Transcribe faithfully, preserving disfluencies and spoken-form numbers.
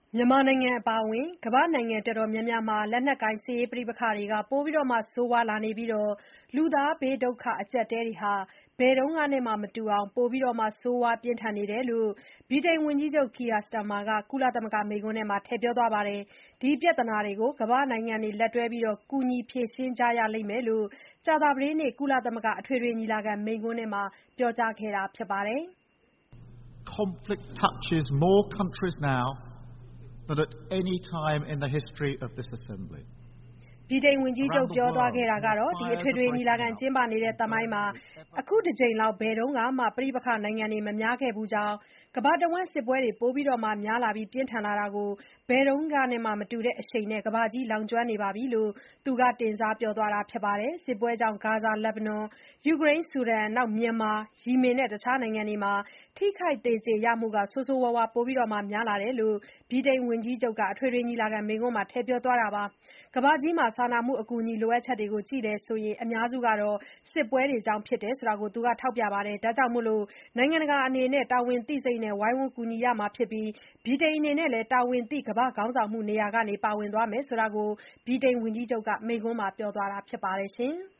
မြန်မာနိုင်ငံအပါအဝင် ကမ္ဘာ့နိုင်ငံတော်တော်များများမှာ လက်နက်ကိုင်စစ်ရေးပဋိပက္ခတွေ ပိုမိုဆိုးရွားလာနေပြီး လူသားဘေးဒုက္ခအကျပ်အတည်းတွေဟာ ဘယ်တုန်းကနဲ့မှမတူအောင် ပိုမိုဆိုးရွားပြင်းထန်နေတယ်လို့ ဗြိတိန်ဝန်ကြီးချုပ် Keir Starmer က ကုလသမဂ္ဂမိန့်ခွန်းမှာ ထည့်ပြောသွားပါတယ်။ ဒီပြဿနာတွေကို ကမ္ဘာ့နိုင်ငံတွေ လက်တွဲပြီး ကူညီဖြေရှင်းကြရလိမ့်မယ်လို့ ကြာသပတေးနေ့ ကုလသမဂ္ဂ အထွေထွေညီလာခံမိန့်ခွန်းမှာ ပြောကြားခဲ့တာပါ။ Conflict touches more countries now than at any time in the history of this assembly. ဗြိတိန်ဝန်ကြီးချုပ်ပြောသွားတာက အထွေထွေညီလာခံကျင်းပနေတဲ့သမိုင်းမှာ အခုတကြိမ်လောက် ဘယ်တုန်းကမှ ပဋိပက္ခနိုင်ငံတွေ မများခဲ့ဘူးကြောင်း၊ ကမ္ဘာတဝန်း စစ်ပွဲတွေ ပိုမိုများလာပြီး ပြင်းထန်လာတာကို ဘယ်တုန်းကနဲ့မှမတူတဲ့အရှိန်နဲ့ ကမ္ဘာကြီးလောင်ကျွမ်းနေပြီလို့ သူက တင်စားပြောသွားတာပါ။ စစ်ပွဲကြောင့် ဂါဇာ၊ လက်ဘနွန်၊ ယူကရိန်း၊ ဆူဒန်၊ မြန်မာ၊ ယီမင်နဲ့ တခြားနိုင်ငံတွေမှာ ထိခိုက်သေကြေရမှု ဆိုးဆိုးရွားရွား ပိုများလာတယ်လို့ ဗြိတိန်ဝန်ကြီးချုပ်က အထွေထွေညီလာခံမိန့်ခွန်းမှာ ထည့်ပြောသွားတာပါ။ ကမ္ဘာကြီးမှာ စာနာမှုအကူအညီလိုအပ်ချက်တွေကို ကြည့်ရင် အများစုက စစ်ပွဲတွေကြောင့်ဖြစ်တယ်လို့ သူက ထောက်ပြပါတယ်။ ဒါကြောင့် နိုင်ငံတကာအနေနဲ့ တာဝန်သိစိတ်နဲ့ ဝိုင်းဝန်းကူညီရမှာဖြစ်ပြီး ဗြိတိန်အနေနဲ့လည်း တာဝန်သိ ကမ္ဘာ့ခေါင်းဆောင်မှုနေရာကနေ ပါဝင်သွားမယ်လို့ ဗြိတိန်ဝန်ကြီးချုပ်က မိန့်ခွန်းမှာပြောသွားတာဖြစ်ပါတယ်။